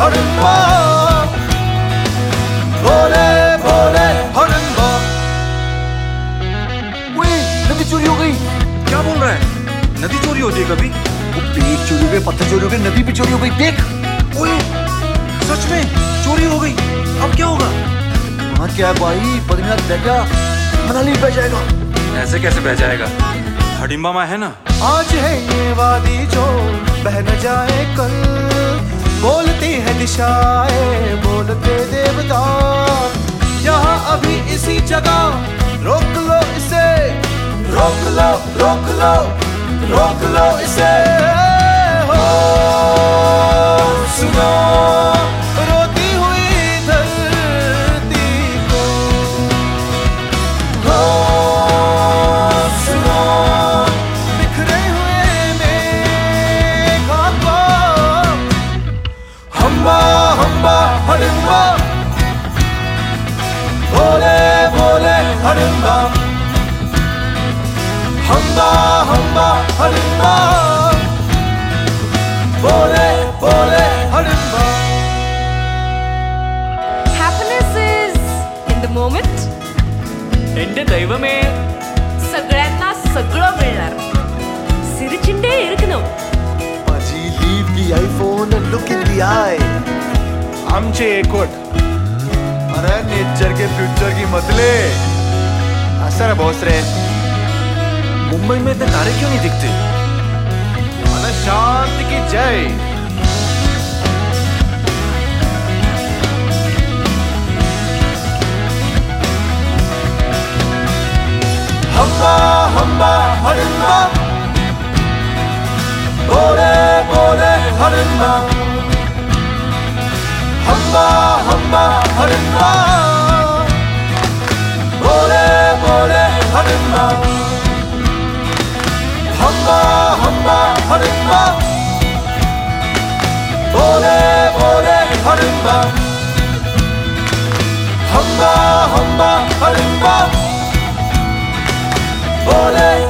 हड़म्बा, भोले भोले हड़म्बा। ओए, नदी चोरी हो गई। क्या बोल रहा है? नदी चोरी होती है कभी? वो पेड़ चोरी हो गए, पत्थर चोरी हो गए, नदी भी चोरी हो गई, देख। ओए, सच में चोरी हो गई। अब क्या होगा? वहाँ क्या है भाई, बद्रीनाथ बह गया, मनाली बह जाएगा। ऐसे कैसे बह जाएगा? हडिम्बा में है ना। आज है ये वादी जो बह न जाए कल, बोलती है दिशाएं, बोलते देवता। यहाँ अभी इसी जगह रोक लो इसे, रोक लो, रोक लो, रोक लो इसे। हो सुनो रोती हुई धरती को, हो सुनो बिखरे हुए मेघों को। हम्बा हम्बा हड़म्बा, Bhole Bhole हड़म्बा, हम्बा हम्बा हड़म्बा, Bhole Bhole हड़म्बा। Happiness is in the moment. എന്റെ ദൈവമേ, सगळ्यांना सगळं मिळणार. सिरचिंडे इरकनो. Paji, leave the iPhone and look in the eye. आमचे एकवट. अरे नेचर के फ्यूचर की मतले असर बॉस रे. मुंबई में इतने तारे क्यों नहीं दिखते? मन शांति की जय. हम्बा हम्बा हड़म्बा, भोले भोले हड़म्बा, हम्बा हम्बा हड़म्बा, भोले भोले हड़म्बा, हम्बा हम्बा हड़म्बा, भोले भोले हड़म्बा, हम्बा हम्बा हड़म्बा, भोले